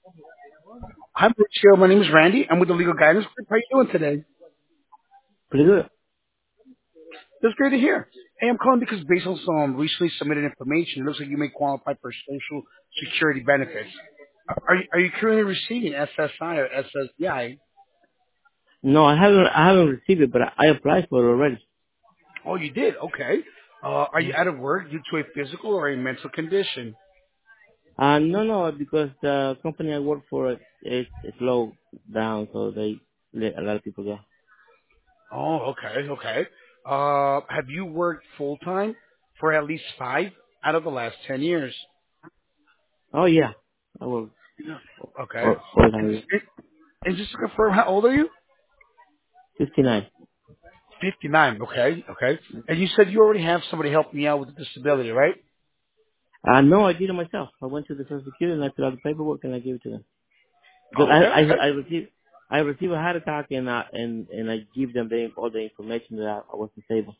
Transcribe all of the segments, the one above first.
Hi, Mauricio. My name is Randy. I'm with the Legal Guidance Group. How are you doing today? Pretty good. That's great to hear. Hey, I'm calling because based on some recently submitted information, it looks like you may qualify for Social Security benefits. Are you currently receiving SSI or SSDI? No, I haven't received it, but I applied for it already. Oh, you did? Okay. Are you Mhm. out of work due to a physical or a mental condition? No, because the company I work for is low down, so they let a lot of people go. Oh, okay, okay. Have you worked full time for at least 5 out of the last 10 years? Oh yeah, I work Yeah. Okay. all And, time. and just to confirm, how old are you? 59. 59. Okay, okay. And you said you already have somebody helping you out with the disability, right? No, I did it myself. I went to the Social Security and I filled out the paperwork and I gave it to them because Oh, okay, okay. I received a heart attack and I give them all the information that I was disabled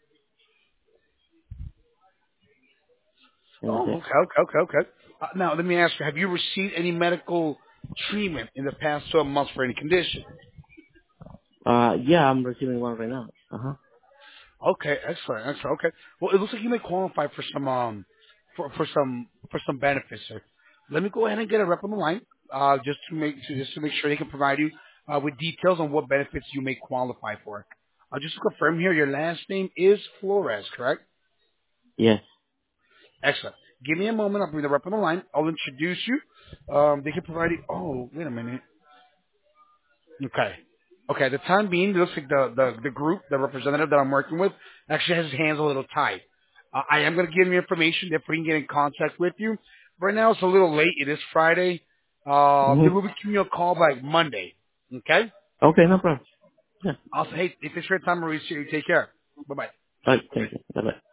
and that's Oh, it. okay, okay, okay, okay. Now, let me ask you, have you received any medical treatment in the past 12 months for any condition? Yeah, I'm receiving one right now. Uh-huh. Okay, excellent, excellent. Okay. Well, it looks like you may qualify for some for some benefits, sir. Let me go ahead and get a rep on the line, just to make sure they can provide you with details on what benefits you may qualify for. Just to confirm here, your last name is Flores, correct? Yes. Excellent. Give me a moment. I'll bring the rep on the line. I'll introduce you. They can provide you. Oh, wait a minute. Okay. Okay. The time being, it looks like the group, the representative that I'm working with, actually has his hands a little tied. I am going to give him information if we can get in contact with you. Right now, it's a little late. It is Friday. They Mm-hmm. will be giving you a call by Monday. Okay. Okay, no problem. Yeah. I'll say, hey, if it's your time, Mauricio, you take care. Bye bye. All right, thank you. Bye-bye.